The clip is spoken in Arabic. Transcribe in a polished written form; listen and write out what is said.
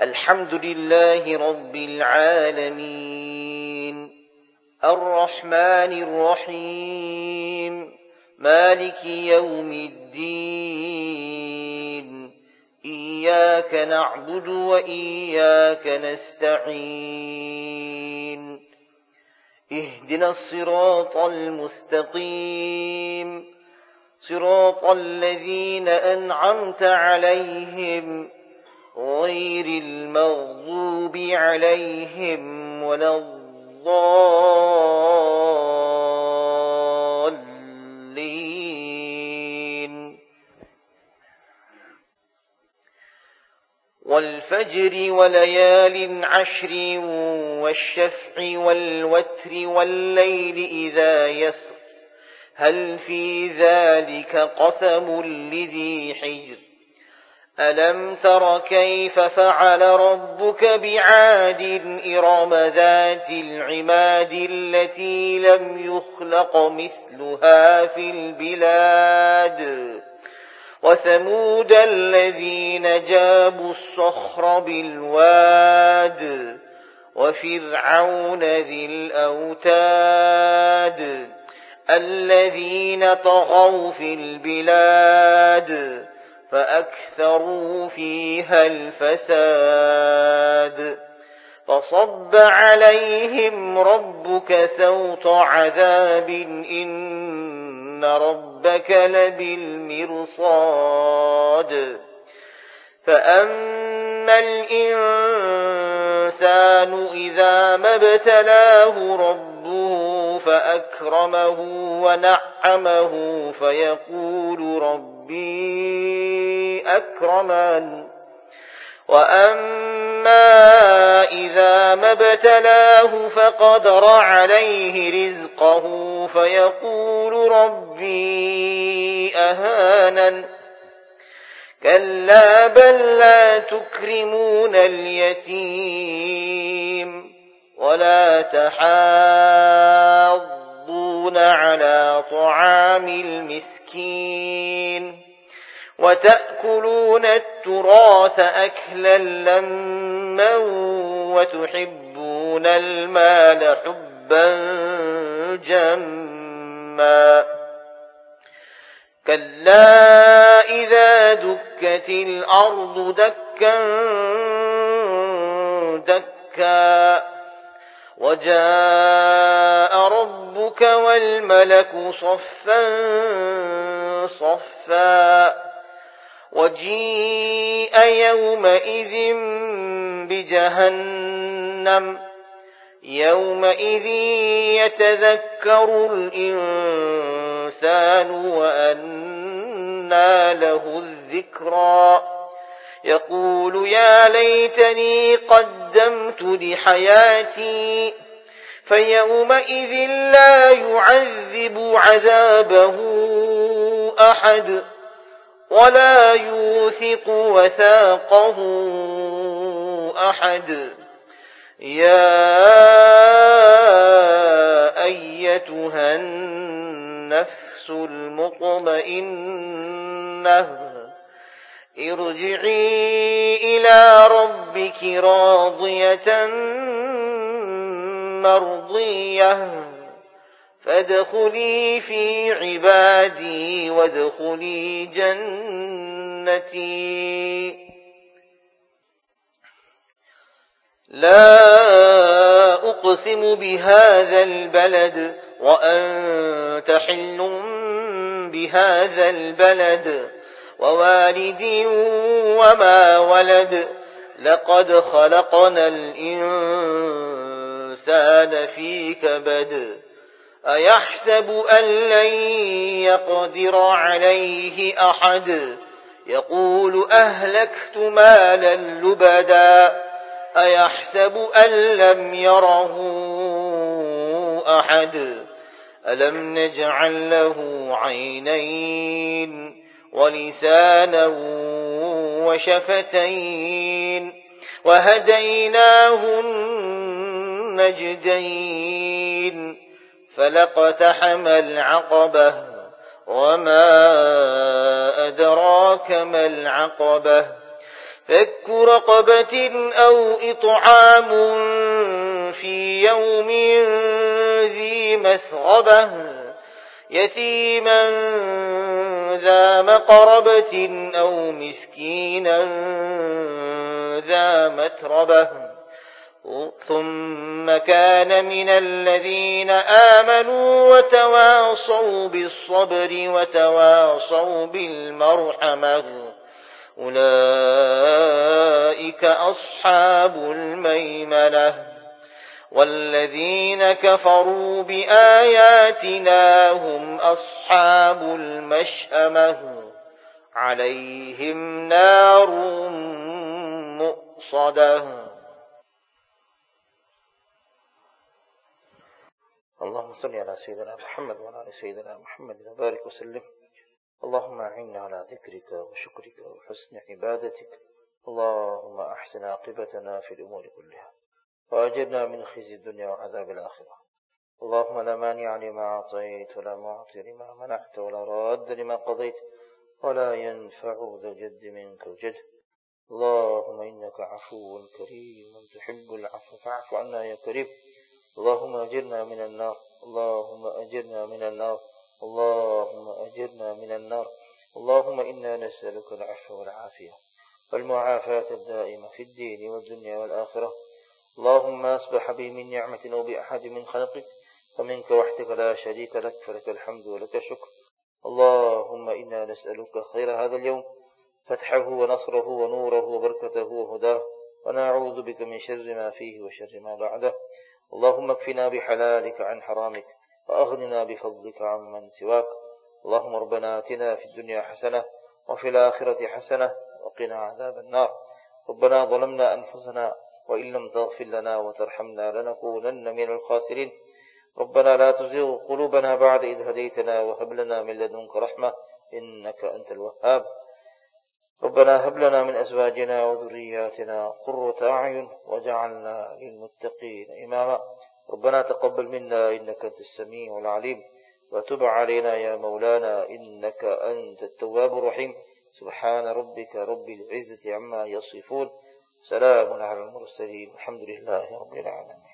الحمد لله رب العالمين الرحمن الرحيم مالك يوم الدين إياك نعبد وإياك نستعين اهدنا الصراط المستقيم صراط الذين أنعمت عليهم غير المغضوب عليهم ولا الضالين والفجر وليال عشر والشفع والوتر والليل إذا يسر هل في ذلك قسم لذي حجر ألم تر كيف فعل ربك بعاد إرم ذات العماد التي لم يخلق مثلها في البلاد وثمود الذين جابوا الصخر بالواد وفرعون ذي الأوتاد الذين طغوا في البلاد فأكثروا فيها الفساد فصب عليهم ربك سوط عذاب إن ربك لبالمرصاد فأما الإنسان إذا ما ابتلاه ربه فأكرمه ونعمه فيقول ربي أكرمن وأما إذا ما ابتلاه فقدر عليه رزقه فيقول ربي أهانن كلا بل لا تكرمون اليتيم ولا تحاضون على طعام المسكين وتأكلون التراث أكلا لما وتحبون المال حبا جما كلا إذا دكت الأرض دكا دكا وجاء ربك والملك صفا صفا وجيء يومئذ بجهنم يومئذ يتذكر الإنسان وأنى له الذكرى يقول يا ليتني قدمت لحياتي فيومئذ لا يعذب عذابه أحد ولا يوثق وثاقه أحد يا أيتها النفس المطمئنة ارجعي إلى ربك راضية مرضية فادخلي في عبادي وادخلي جنتي لا أقسم بهذا البلد وأنت حل بهذا البلد ووالد وما ولد لقد خلقنا الإنسان في كبد أيحسب أن لن يقدر عليه أحد يقول أهلكت مالا لبدا أيحسب أن لم يره أحد ألم نجعل له عينين ولسانا وشفتين وهديناه النجدين فلاقتحم العقبة وما أدراك ما العقبة فك رقبة أو إطعام في يوم ذي مسغبة يتيما ذا مقربة أو مسكينا ذا متربة ثم كان من الذين آمنوا وتواصوا بالصبر وتواصوا بالمرحمة أولئك أصحاب الميمنة والذين كفروا بآياتنا هم أصحاب المشأمة عليهم نار مؤصدة. اللهم صل على سيدنا محمد وعلى آل سيدنا محمد وبارك وسلم. اللهم أعنا على ذكرك وشكرك وحسن عبادتك. اللهم أحسن عاقبتنا في الأمور كلها وأجرنا من خزي الدنيا وعذاب الآخرة. اللهم لا مانع لما أعطيت ولا معطي لما منعت ولا راد لما قضيت ولا ينفع ذا الجد منك الجد. اللهم إنك عفو كريم تحب العفو فاعف عنا يا كريم. اللهم أجرنا من النار. اللهم أجرنا من النار. اللهم أجرنا من النار. اللهم إنا نسألك العفو والعافية والمعافاة الدائمة في الدين والدنيا والآخرة. اللهم أصبح بي من نعمة أو بأحد من خلقك فمنك وحدك لا شريك لك فلك الحمد ولك الشكر. اللهم إنا نسألك خير هذا اليوم فتحه ونصره ونوره وبركته وهداه ونعوذ بك من شر ما فيه وشر ما بعده. اللهم اكفنا بحلالك عن حرامك وأغننا بفضلك عمن سواك. اللهم ربنا آتنا في الدنيا حسنة وفي الآخرة حسنة وقنا عذاب النار. ربنا ظلمنا أنفسنا وإن لم تغفر لنا وترحمنا لنكونن من الخاسرين. ربنا لا تزغ قلوبنا بعد إذ هديتنا وهب لنا من لدنك رحمة إنك أنت الوهاب. ربنا هب لنا من أزواجنا وذرياتنا قرة أعين واجعلنا للمتقين إماما. ربنا تقبل منا إنك أنت السميع العليم وتب علينا يا مولانا إنك أنت التواب الرحيم. سبحان ربك رب العزة عما يصفون. سلام على المرسلين الحمد لله رب العالمين.